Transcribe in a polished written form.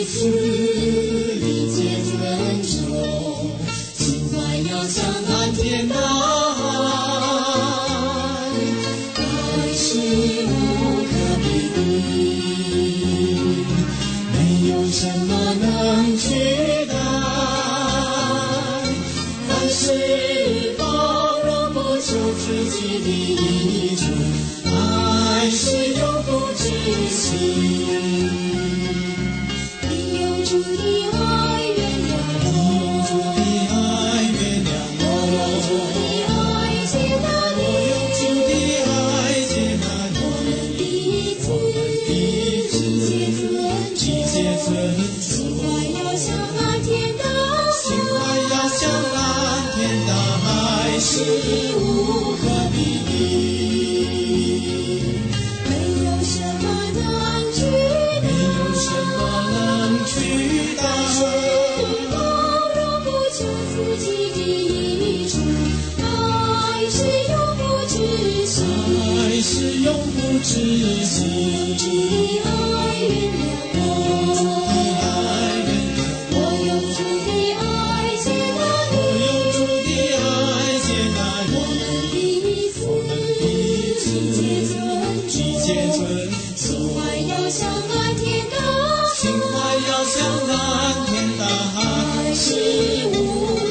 次理解尊重，情怀要像蓝天大海，爱是无可比拟，没有什么能取代，凡事包容，不求自己的益处，爱是永不止息。你用主的爱原谅我，我用主的爱接纳你，我们彼此体贴尊重，情怀要像蓝天大海，是无可比拟，没有什么能取代，包容不求自己的益处，爱是永不止息，主的爱原谅我，我用主的爱接纳你，我们彼此体贴尊重，情怀要像蓝天大海，是无